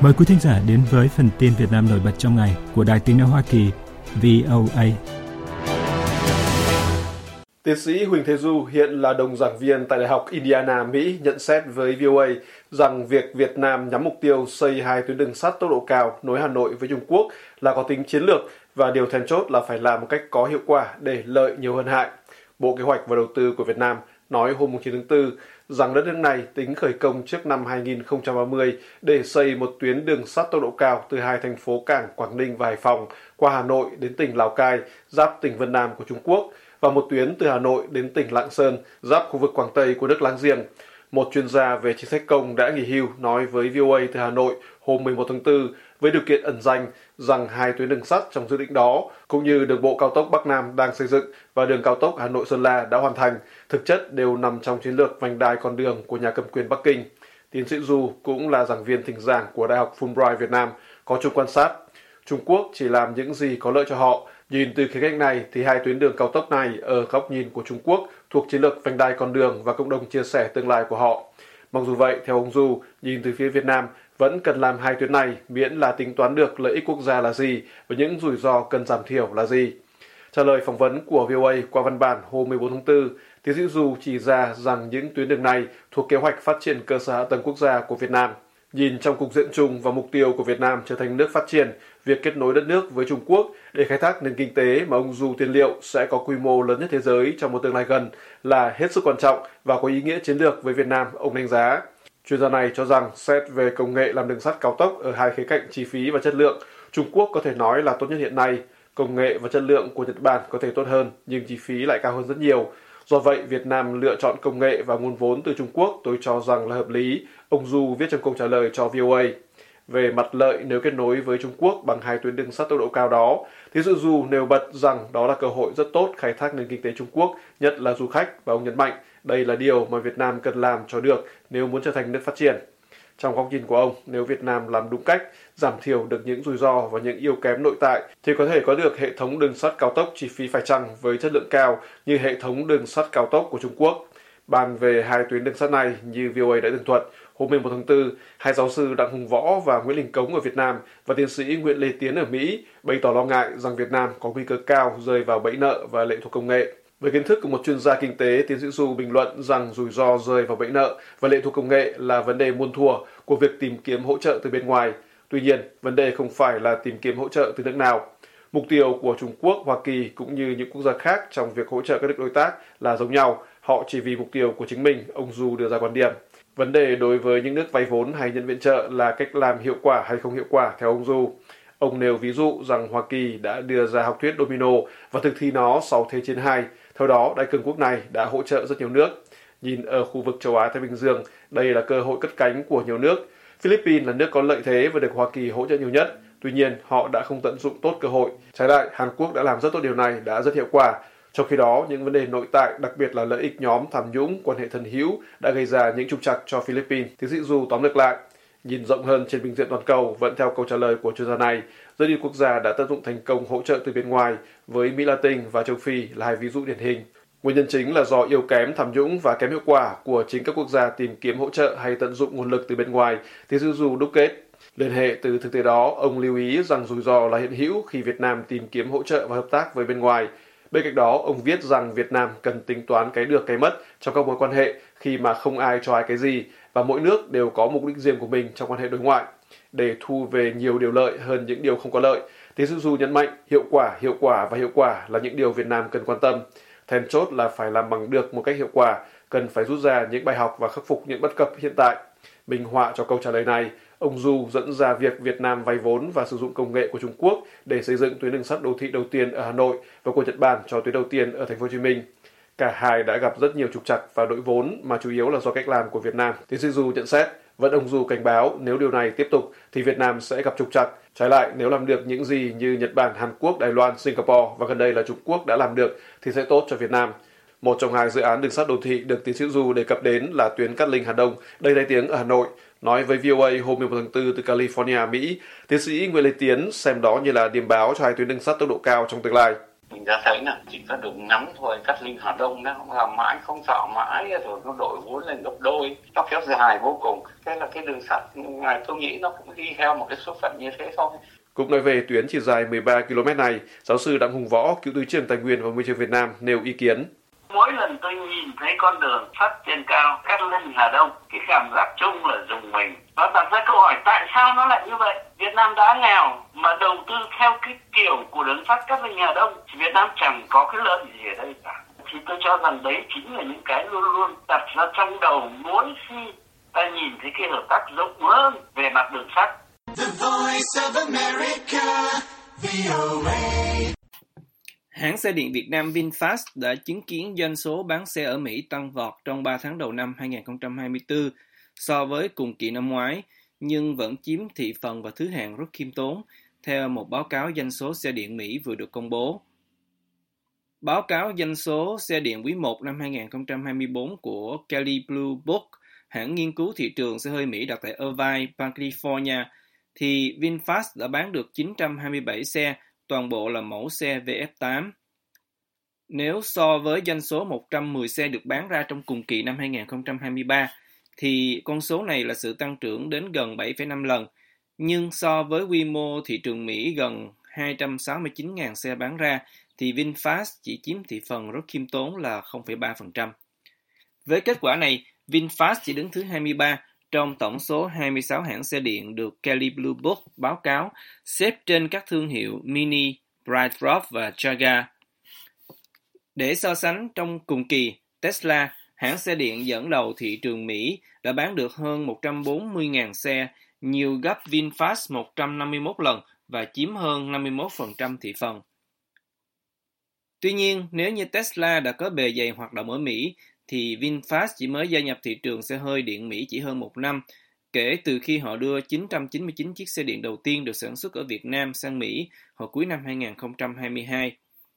Mời quý thính giả đến với phần tin Việt Nam nổi bật trong ngày của Đài Tiếng nói Hoa Kỳ VOA. Tiến sĩ Huỳnh Thế Du, hiện là đồng giảng viên tại Đại học Indiana, Mỹ, nhận xét với VOA rằng việc Việt Nam nhắm mục tiêu xây 2 tuyến đường sắt tốc độ cao nối Hà Nội với Trung Quốc là có tính chiến lược và điều then chốt là phải làm một cách có hiệu quả để lợi nhiều hơn hại. Bộ Kế hoạch và Đầu tư của Việt Nam nói hôm 9 tháng 4 rằng đất nước này tính khởi công trước năm 2030 để xây một tuyến đường sắt tốc độ cao từ 2 thành phố cảng Quảng Ninh và Hải Phòng qua Hà Nội đến tỉnh Lào Cai, giáp tỉnh Vân Nam của Trung Quốc, và một tuyến từ Hà Nội đến tỉnh Lạng Sơn, giáp khu vực Quảng Tây của nước láng giềng. Một chuyên gia về chính sách công đã nghỉ hưu nói với VOA từ Hà Nội hôm 11 tháng 4 với điều kiện ẩn danh rằng 2 tuyến đường sắt trong dự định đó, cũng như đường bộ cao tốc Bắc Nam đang xây dựng và đường cao tốc Hà Nội - Sơn La đã hoàn thành, thực chất đều nằm trong chiến lược vành đai con đường của nhà cầm quyền Bắc Kinh. Tiến sĩ Du cũng là giảng viên thỉnh giảng của Đại học Fulbright Việt Nam, có chung quan sát. Trung Quốc chỉ làm những gì có lợi cho họ. Nhìn từ khía cạnh này thì 2 tuyến đường cao tốc này ở góc nhìn của Trung Quốc thuộc chiến lược vành đai con đường và cộng đồng chia sẻ tương lai của họ. Mặc dù vậy, theo ông Du, nhìn từ phía Việt Nam vẫn cần làm 2 tuyến này miễn là tính toán được lợi ích quốc gia là gì và những rủi ro cần giảm thiểu là gì. Trả lời phỏng vấn của VOA qua văn bản hôm 14 tháng 4, tiến sĩ Du chỉ ra rằng những tuyến đường này thuộc kế hoạch phát triển cơ sở hạ tầng quốc gia của Việt Nam. Nhìn trong cục diện chung và mục tiêu của Việt Nam trở thành nước phát triển, việc kết nối đất nước với Trung Quốc để khai thác nền kinh tế mà ông Du tiên liệu sẽ có quy mô lớn nhất thế giới trong một tương lai gần là hết sức quan trọng và có ý nghĩa chiến lược với Việt Nam, ông đánh giá. Chuyên gia này cho rằng xét về công nghệ làm đường sắt cao tốc ở hai khía cạnh chi phí và chất lượng, Trung Quốc có thể nói là tốt nhất hiện nay. Công nghệ và chất lượng của Nhật Bản có thể tốt hơn nhưng chi phí lại cao hơn rất nhiều. Do vậy, Việt Nam lựa chọn công nghệ và nguồn vốn từ Trung Quốc tôi cho rằng là hợp lý, ông Du viết trong câu trả lời cho VOA. Về mặt lợi nếu kết nối với Trung Quốc bằng 2 tuyến đường sắt tốc độ cao đó, tiến sĩ Du nêu bật rằng đó là cơ hội rất tốt khai thác nền kinh tế Trung Quốc, nhất là du khách, và ông nhấn mạnh đây là điều mà Việt Nam cần làm cho được nếu muốn trở thành nước phát triển. Trong góc nhìn của ông, nếu Việt Nam làm đúng cách, giảm thiểu được những rủi ro và những yếu kém nội tại, thì có thể có được hệ thống đường sắt cao tốc chi phí phải chăng với chất lượng cao như hệ thống đường sắt cao tốc của Trung Quốc. Bàn về 2 tuyến đường sắt này, như VOA đã tường thuật, hôm 11 tháng 4, hai giáo sư Đặng Hùng Võ và Nguyễn Đình Cống ở Việt Nam và tiến sĩ Nguyễn Lê Tiến ở Mỹ bày tỏ lo ngại rằng Việt Nam có nguy cơ cao rơi vào bẫy nợ và lệ thuộc công nghệ. Với kiến thức của một chuyên gia kinh tế, tiến sĩ Du bình luận rằng rủi ro rơi vào bẫy nợ và lệ thuộc công nghệ là vấn đề muôn thuở của việc tìm kiếm hỗ trợ từ bên ngoài. Tuy nhiên, vấn đề không phải là tìm kiếm hỗ trợ từ nước nào. Mục tiêu của Trung Quốc, Hoa Kỳ cũng như những quốc gia khác trong việc hỗ trợ các nước đối tác là giống nhau. Họ chỉ vì mục tiêu của chính mình, ông Du đưa ra quan điểm. Vấn đề đối với những nước vay vốn hay nhận viện trợ là cách làm hiệu quả hay không hiệu quả, theo ông Du. Ông nêu ví dụ rằng Hoa Kỳ đã đưa ra học thuyết domino và thực thi nó sau Thế chiến II. Theo đó, Đại cường quốc này đã hỗ trợ rất nhiều nước. Nhìn ở khu vực châu Á-Thái Bình Dương, đây là cơ hội cất cánh của nhiều nước. Philippines là nước có lợi thế và được Hoa Kỳ hỗ trợ nhiều nhất. Tuy nhiên, họ đã không tận dụng tốt cơ hội. Trái lại, Hàn Quốc đã làm rất tốt điều này, đã rất hiệu quả. Trong khi đó, những vấn đề nội tại, đặc biệt là lợi ích nhóm, tham nhũng, quan hệ thân hữu đã gây ra những trục trặc cho Philippines. Tiến sĩ Du tóm lược lại. Nhìn rộng hơn trên bình diện toàn cầu, vẫn theo câu trả lời của chuyên gia này, rất nhiều quốc gia đã tận dụng thành công hỗ trợ từ bên ngoài, với Mỹ Latin và châu Phi là 2 ví dụ điển hình. Nguyên nhân chính là do yếu kém, tham nhũng và kém hiệu quả của chính các quốc gia tìm kiếm hỗ trợ hay tận dụng nguồn lực từ bên ngoài, tiến sĩ Du đúc kết. Liên hệ từ thực tế đó, ông lưu ý rằng rủi ro là hiện hữu khi Việt Nam tìm kiếm hỗ trợ và hợp tác với bên ngoài. Bên cạnh đó, ông viết rằng Việt Nam cần tính toán cái được cái mất trong các mối quan hệ khi mà không ai cho ai cái gì và mỗi nước đều có mục đích riêng của mình trong quan hệ đối ngoại để thu về nhiều điều lợi hơn những điều không có lợi. Tiến sĩ Du nhấn mạnh hiệu quả là những điều Việt Nam cần quan tâm. Then chốt là phải làm bằng được một cách hiệu quả, cần phải rút ra những bài học và khắc phục những bất cập hiện tại. Minh họa cho câu trả lời này, ông Du dẫn ra việc Việt Nam vay vốn và sử dụng công nghệ của Trung Quốc để xây dựng tuyến đường sắt đô thị đầu tiên ở Hà Nội và của Nhật Bản cho tuyến đầu tiên ở thành phố Hồ Chí Minh. Cả hai đã gặp rất nhiều trục trặc và đội vốn mà chủ yếu là do cách làm của Việt Nam. Tiến sĩ Du nhận xét, vẫn ông Du cảnh báo nếu điều này tiếp tục thì Việt Nam sẽ gặp trục trặc. Trái lại, nếu làm được những gì như Nhật Bản, Hàn Quốc, Đài Loan, Singapore và gần đây là Trung Quốc đã làm được thì sẽ tốt cho Việt Nam. Một trong 2 dự án đường sắt đô thị được tiến sĩ Du đề cập đến là tuyến Cát Linh Hà Đông, đầy tai tiếng ở Hà Nội. Nói với VOA hôm 11 tháng 4 từ California, Mỹ, tiến sĩ Nguyễn Lê Tiến xem đó như là điểm báo cho 2 tuyến đường sắt tốc độ cao trong tương lai. Mình đã thấy là chỉ có đường ngắn thôi, Cát Linh Hà Đông nó làm mãi không xạo mãi rồi nó đội vốn lên gấp đôi, nó kéo dài vô cùng. Thế là cái đường sắt này tôi nghĩ nó cũng đi theo một cái số phận như thế thôi. Cũng nói về tuyến chỉ dài 13 km này, giáo sư Đặng Hùng Võ, cựu Thứ trưởng Tài nguyên và Môi trường Việt Nam nêu ý kiến. Mỗi lần tôi nhìn thấy con đường sắt trên cao Cát Linh Hà Đông, cái cảm giác chung là rùng mình. Nó đặt ra câu hỏi tại sao nó lại như vậy? Việt Nam đã nghèo mà đầu tư theo cái kiểu của đường sắt Cát Linh Hà Đông, Việt Nam chẳng có cái lợi gì ở đây cả. Thì tôi cho rằng đấy chính là những cái luôn luôn đặt ra trong đầu mỗi khi ta nhìn thấy cái hợp tác rộng hơn về mặt đường sắt. The Voice of America, VOA. Hãng xe điện Việt Nam VinFast đã chứng kiến doanh số bán xe ở Mỹ tăng vọt trong 3 tháng đầu năm 2024 so với cùng kỳ năm ngoái, nhưng vẫn chiếm thị phần và thứ hạng rất khiêm tốn, theo một báo cáo doanh số xe điện Mỹ vừa được công bố. Báo cáo doanh số xe điện quý 1 năm 2024 của Kelley Blue Book, hãng nghiên cứu thị trường xe hơi Mỹ đặt tại Irvine, bang California, thì VinFast đã bán được 927 xe, toàn bộ là mẫu xe VF8. Nếu so với doanh số 110 xe được bán ra trong cùng kỳ năm 2023, thì con số này là sự tăng trưởng đến gần 7,5 lần. Nhưng so với quy mô thị trường Mỹ gần 269.000 xe bán ra, thì VinFast chỉ chiếm thị phần rất khiêm tốn là 0,3%. Với kết quả này, VinFast chỉ đứng thứ 23 trong tổng số 26 hãng xe điện được Kelley Blue Book báo cáo, xếp trên các thương hiệu Mini, BrightDrop và Jaguar. Để so sánh, trong cùng kỳ, Tesla, hãng xe điện dẫn đầu thị trường Mỹ, đã bán được hơn 140.000 xe, nhiều gấp VinFast 151 lần và chiếm hơn 51% thị phần. Tuy nhiên, nếu như Tesla đã có bề dày hoạt động ở Mỹ, thì VinFast chỉ mới gia nhập thị trường xe hơi điện Mỹ chỉ hơn một năm, kể từ khi họ đưa 999 chiếc xe điện đầu tiên được sản xuất ở Việt Nam sang Mỹ hồi cuối năm 2022.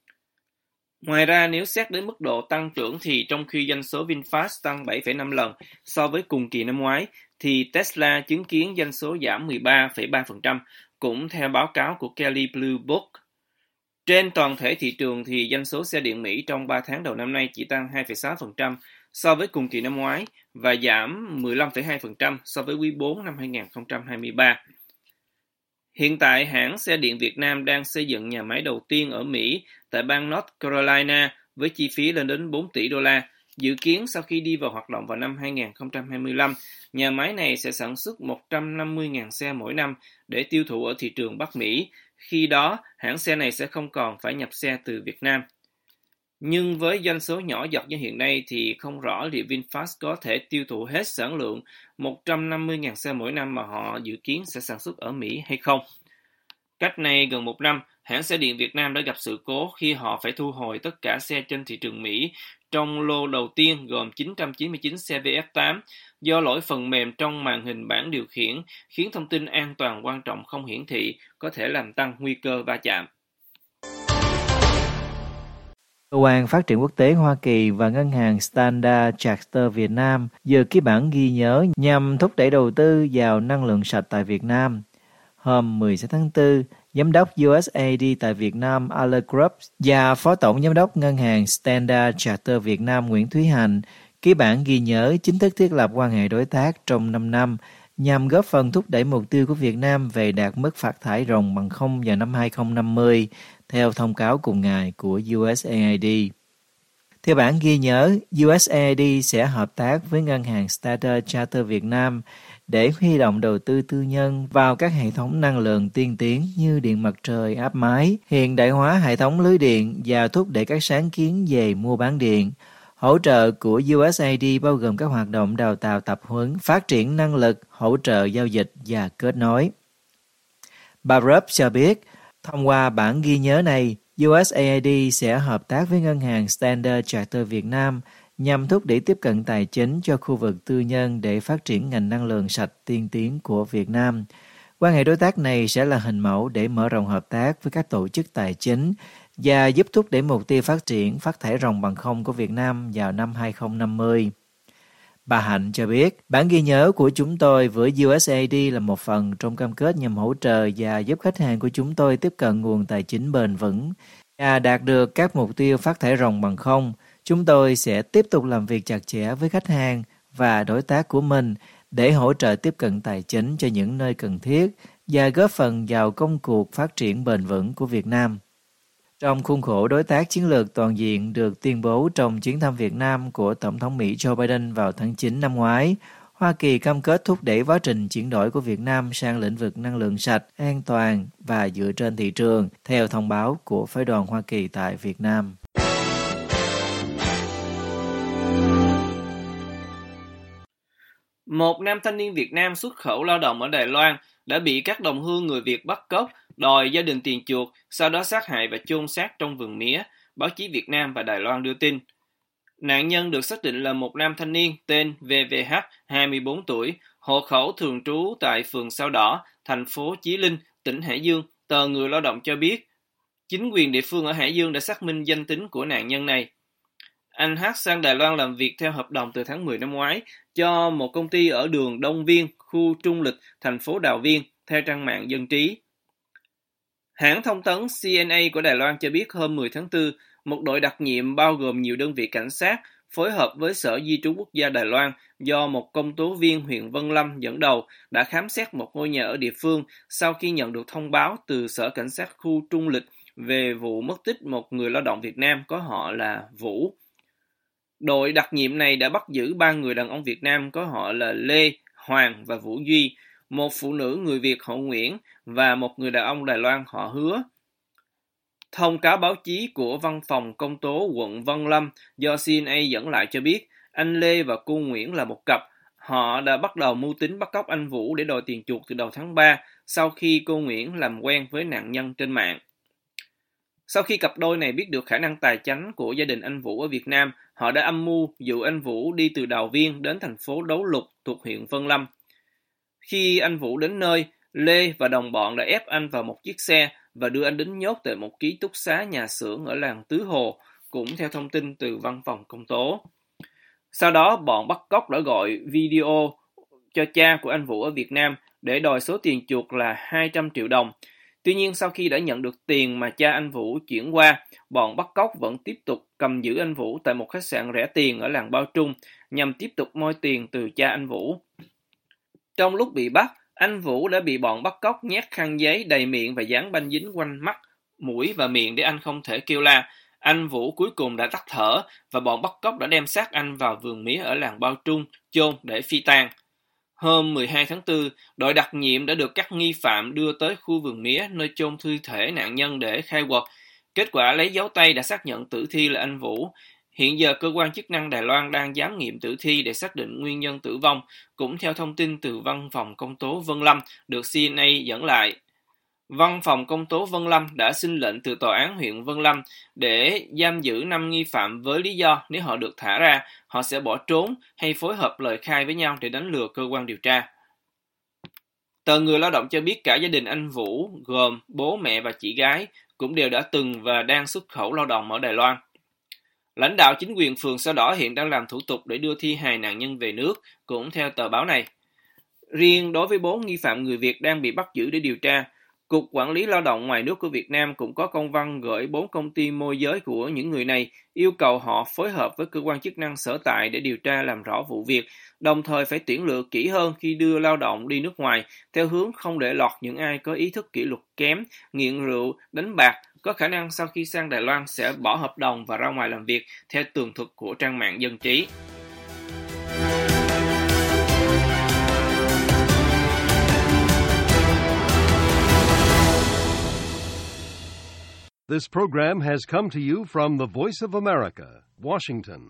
Ngoài ra, nếu xét đến mức độ tăng trưởng thì trong khi doanh số VinFast tăng 7,5 lần so với cùng kỳ năm ngoái, thì Tesla chứng kiến doanh số giảm 13,3%, cũng theo báo cáo của Kelley Blue Book. Trên toàn thể thị trường thì doanh số xe điện Mỹ trong 3 tháng đầu năm nay chỉ tăng 2,6% so với cùng kỳ năm ngoái và giảm 15,2% so với quý 4 năm 2023. Hiện tại, hãng xe điện Việt Nam đang xây dựng nhà máy đầu tiên ở Mỹ tại bang North Carolina với chi phí lên đến 4 tỷ đô la. Dự kiến sau khi đi vào hoạt động vào năm 2025, nhà máy này sẽ sản xuất 150.000 xe mỗi năm để tiêu thụ ở thị trường Bắc Mỹ. Khi đó, hãng xe này sẽ không còn phải nhập xe từ Việt Nam. Nhưng với doanh số nhỏ giọt như hiện nay thì không rõ liệu VinFast có thể tiêu thụ hết sản lượng 150.000 xe mỗi năm mà họ dự kiến sẽ sản xuất ở Mỹ hay không. Cách này gần một năm, hãng xe điện Việt Nam đã gặp sự cố khi họ phải thu hồi tất cả xe trên thị trường Mỹ trong lô đầu tiên gồm 999 xe VF8 do lỗi phần mềm trong màn hình bảng điều khiển khiến thông tin an toàn quan trọng không hiển thị, có thể làm tăng nguy cơ va chạm. Cơ quan Phát triển Quốc tế Hoa Kỳ và Ngân hàng Standard Chartered Việt Nam vừa ký bản ghi nhớ nhằm thúc đẩy đầu tư vào năng lượng sạch tại Việt Nam. Hôm 16 tháng 4, Giám đốc USAID tại Việt Nam Alan Grubbs và Phó Tổng Giám đốc Ngân hàng Standard Chartered Việt Nam Nguyễn Thúy Hạnh ký bản ghi nhớ chính thức thiết lập quan hệ đối tác trong 5 năm nhằm góp phần thúc đẩy mục tiêu của Việt Nam về đạt mức phát thải ròng bằng không vào năm 2050, theo thông cáo cùng ngày của USAID. Theo bản ghi nhớ, USAID sẽ hợp tác với Ngân hàng Standard Chartered Việt Nam để huy động đầu tư tư nhân vào các hệ thống năng lượng tiên tiến như điện mặt trời áp mái, hiện đại hóa hệ thống lưới điện và thúc đẩy các sáng kiến về mua bán điện. Hỗ trợ của USAID bao gồm các hoạt động đào tạo tập huấn, phát triển năng lực, hỗ trợ giao dịch và kết nối. Bà Rupp cho biết, thông qua bản ghi nhớ này, USAID sẽ hợp tác với Ngân hàng Standard Chartered Việt Nam nhằm thúc đẩy tiếp cận tài chính cho khu vực tư nhân để phát triển ngành năng lượng sạch tiên tiến của Việt Nam. Quan hệ đối tác này sẽ là hình mẫu để mở rộng hợp tác với các tổ chức tài chính và giúp thúc đẩy mục tiêu phát triển phát thải ròng bằng không của Việt Nam vào năm 2050. Bà Hạnh cho biết, bản ghi nhớ của chúng tôi với USAID là một phần trong cam kết nhằm hỗ trợ và giúp khách hàng của chúng tôi tiếp cận nguồn tài chính bền vững Và đạt được các mục tiêu phát thải ròng bằng không, chúng tôi sẽ tiếp tục làm việc chặt chẽ với khách hàng và đối tác của mình để hỗ trợ tiếp cận tài chính cho những nơi cần thiết và góp phần vào công cuộc phát triển bền vững của Việt Nam. Trong khuôn khổ đối tác chiến lược toàn diện được tuyên bố trong chuyến thăm Việt Nam của Tổng thống Mỹ Joe Biden vào tháng 9 năm ngoái, Hoa Kỳ cam kết thúc đẩy quá trình chuyển đổi của Việt Nam sang lĩnh vực năng lượng sạch, an toàn và dựa trên thị trường, theo thông báo của Phái đoàn Hoa Kỳ tại Việt Nam. Một nam thanh niên Việt Nam xuất khẩu lao động ở Đài Loan đã bị các đồng hương người Việt bắt cóc, đòi gia đình tiền chuộc, sau đó sát hại và chôn xác trong vườn mía, báo chí Việt Nam và Đài Loan đưa tin. Nạn nhân được xác định là một nam thanh niên tên VVH, 24 tuổi, hộ khẩu thường trú tại phường Sao Đỏ, thành phố Chí Linh, tỉnh Hải Dương. Tờ Người Lao động cho biết, chính quyền địa phương ở Hải Dương đã xác minh danh tính của nạn nhân này. Anh H sang Đài Loan làm việc theo hợp đồng từ tháng 10 năm ngoái cho một công ty ở đường Đông Viên, khu Trung Lịch, thành phố Đào Viên, theo trang mạng Dân Trí. Hãng thông tấn CNA của Đài Loan cho biết hôm 10 tháng 4, một đội đặc nhiệm bao gồm nhiều đơn vị cảnh sát phối hợp với Sở Di trú Quốc gia Đài Loan do một công tố viên huyện Vân Lâm dẫn đầu đã khám xét một ngôi nhà ở địa phương sau khi nhận được thông báo từ Sở Cảnh sát khu Trung Lịch về vụ mất tích một người lao động Việt Nam có họ là Vũ. Đội đặc nhiệm này đã bắt giữ 3 người đàn ông Việt Nam có họ là Lê, Hoàng và Vũ Duy, một phụ nữ người Việt họ Nguyễn và một người đàn ông Đài Loan họ Hứa. Thông cáo báo chí của Văn phòng Công tố quận Vân Lâm do CNA dẫn lại cho biết anh Lê và cô Nguyễn là một cặp. Họ đã bắt đầu mưu tính bắt cóc anh Vũ để đòi tiền chuộc từ đầu tháng 3 sau khi cô Nguyễn làm quen với nạn nhân trên mạng. Sau khi cặp đôi này biết được khả năng tài chánh của gia đình anh Vũ ở Việt Nam, họ đã âm mưu dụ anh Vũ đi từ Đào Viên đến thành phố Đấu Lục thuộc huyện Vân Lâm. Khi anh Vũ đến nơi, Lê và đồng bọn đã ép anh vào một chiếc xe và đưa anh đến nhốt tại một ký túc xá nhà xưởng ở làng Tứ Hồ, cũng theo thông tin từ văn phòng công tố. Sau đó, bọn bắt cóc đã gọi video cho cha của anh Vũ ở Việt Nam để đòi số tiền chuộc là 200 triệu đồng. Tuy nhiên, sau khi đã nhận được tiền mà cha anh Vũ chuyển qua, bọn bắt cóc vẫn tiếp tục cầm giữ anh Vũ tại một khách sạn rẻ tiền ở làng Bao Trung nhằm tiếp tục moi tiền từ cha anh Vũ. Trong lúc bị bắt, anh Vũ đã bị bọn bắt cóc nhét khăn giấy đầy miệng và dán băng dính quanh mắt, mũi và miệng để anh không thể kêu la. Anh Vũ cuối cùng đã tắt thở và bọn bắt cóc đã đem xác anh vào vườn mía ở làng Bao Trung, chôn để phi tang. Hôm 12 tháng 4, đội đặc nhiệm đã được các nghi phạm đưa tới khu vườn mía nơi chôn thi thể nạn nhân để khai quật. Kết quả lấy dấu tay đã xác nhận tử thi là anh Vũ. Hiện giờ cơ quan chức năng Đài Loan đang giám nghiệm tử thi để xác định nguyên nhân tử vong, cũng theo thông tin từ Văn phòng Công tố Vân Lâm được CNA dẫn lại. Văn phòng Công tố Vân Lâm đã xin lệnh từ Tòa án huyện Vân Lâm để giam giữ 5 nghi phạm với lý do nếu họ được thả ra, họ sẽ bỏ trốn hay phối hợp lời khai với nhau để đánh lừa cơ quan điều tra. Tờ Người Lao động cho biết cả gia đình anh Vũ, gồm bố mẹ và chị gái, cũng đều đã từng và đang xuất khẩu lao động ở Đài Loan. Lãnh đạo chính quyền phường Sao Đỏ hiện đang làm thủ tục để đưa thi hài nạn nhân về nước, cũng theo tờ báo này. Riêng đối với 4 nghi phạm người Việt đang bị bắt giữ để điều tra, Cục Quản lý Lao động ngoài nước của Việt Nam cũng có công văn gửi 4 công ty môi giới của những người này, yêu cầu họ phối hợp với cơ quan chức năng sở tại để điều tra làm rõ vụ việc, đồng thời phải tuyển lựa kỹ hơn khi đưa lao động đi nước ngoài, theo hướng không để lọt những ai có ý thức kỷ luật kém, nghiện rượu, đánh bạc, có khả năng sau khi sang Đài Loan sẽ bỏ hợp đồng và ra ngoài làm việc, theo tường thuật của trang mạng Dân Trí. This program has come to you from the Voice of America, Washington.